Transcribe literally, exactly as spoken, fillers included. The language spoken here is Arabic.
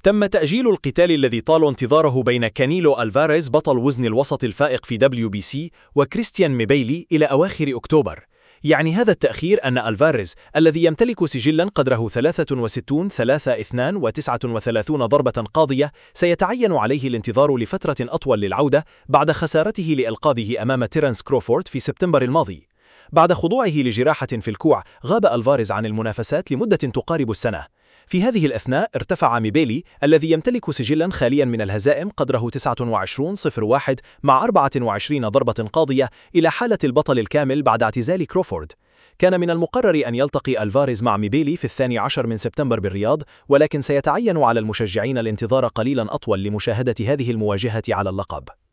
تم تأجيل القتال الذي طال انتظاره بين كانيلو ألفاريز بطل وزن الوسط الفائق في دبليو بي سي وكريستيان ميبيلي إلى أواخر أكتوبر. يعني هذا التأخير أن ألفاريز الذي يمتلك سجلاً قدره ثلاثة وستين ثلاثة اثنان وتسعة وثلاثين ضربة قاضية سيتعين عليه الانتظار لفترة أطول للعودة بعد خسارته لإلقاذه أمام تيرنس كروفورد في سبتمبر الماضي. بعد خضوعه لجراحة في الكوع غاب ألفاريز عن المنافسات لمدة تقارب السنة. في هذه الأثناء ارتفع ميبيلي الذي يمتلك سجلاً خالياً من الهزائم قدره تسعة وعشرين صفر واحد مع أربعة وعشرين ضربة قاضية إلى حالة البطل الكامل بعد اعتزال كروفورد. كان من المقرر أن يلتقي ألفاريز مع ميبيلي في الثاني عشر من سبتمبر بالرياض، ولكن سيتعين على المشجعين الانتظار قليلاً أطول لمشاهدة هذه المواجهة على اللقب.